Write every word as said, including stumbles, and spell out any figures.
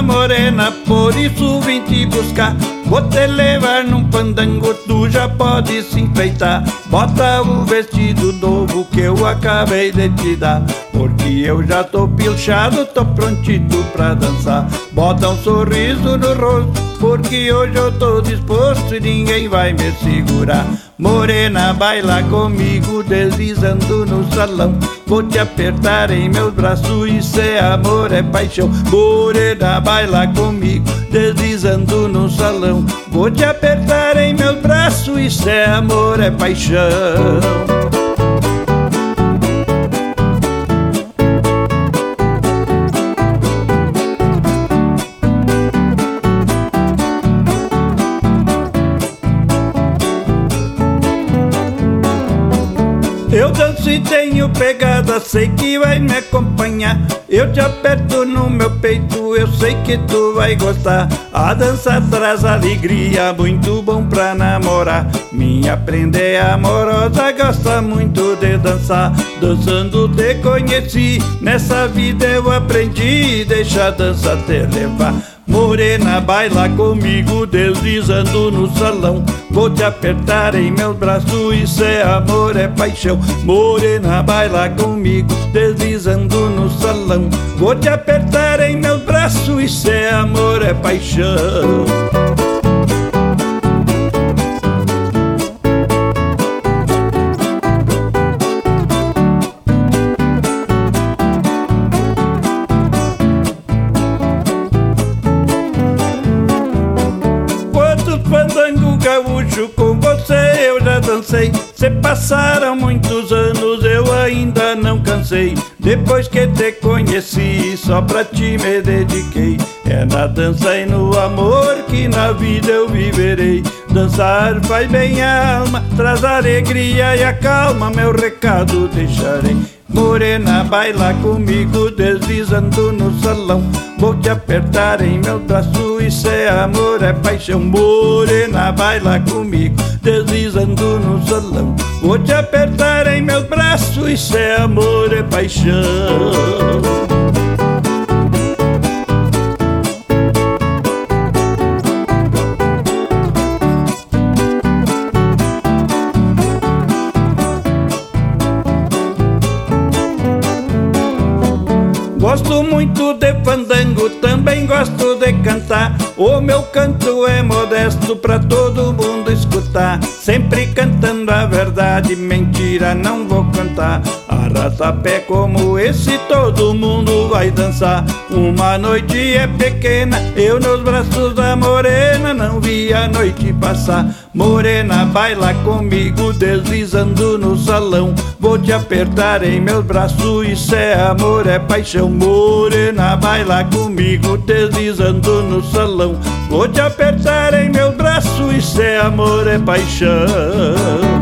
linda morena, por isso vim te buscar. Vou te levar num pandango, tu já pode se enfeitar. Bota o vestido novo que eu acabei de te dar, porque eu já tô pilchado, tô prontito pra dançar. Bota um sorriso no rosto, porque hoje eu tô disposto e ninguém vai me segurar. Morena, baila comigo, deslizando no salão. Vou te apertar em meus braços, isso é amor, é paixão. Morena, baila comigo, deslizando no salão. Vou te apertar em meus braços, isso é amor, é paixão. Eu danço e tenho pegada, sei que vai me acompanhar. Eu te aperto no meu peito, eu sei que tu vai gostar. A dança traz alegria, muito bom pra namorar. Minha prenda é amorosa, gosta muito de dançar. Dançando te conheci, nessa vida eu aprendi. Deixa a dança te levar. Morena, baila comigo, deslizando no salão. Vou te apertar em meus braços, isso é amor, é paixão. Morena, baila comigo, deslizando no salão. Vou te apertar em meus braços, isso é amor, é paixão. Fandango gaúcho, com você eu já dancei. Se passaram muitos anos, eu ainda não cansei. Depois que te conheci, só pra ti me dediquei. É na dança e no amor que na vida eu viverei. Dançar faz bem a alma, traz alegria e acalma. Meu recado deixarei. Morena, baila comigo, deslizando no salão. Vou te apertar em meu braço, isso é amor, é paixão. Morena, baila comigo, deslizando no salão. Vou te apertar em meus braços, isso é amor, é paixão. Gosto muito de fandango, também gosto de cantar. O meu canto é modesto pra todo mundo escutar. Sempre cantando a verdade, mentira não vou cantar. Arrasta-pé como esse todo mundo vai dançar. Uma noite é pequena, eu nos braços da morena não vi a noite passar. Morena, baila comigo, deslizando no salão. Vou te apertar em meus braços, isso é amor, é paixão. Morena, baila comigo, deslizando no salão. Vou te apertar em meus braços, isso é amor, é paixão.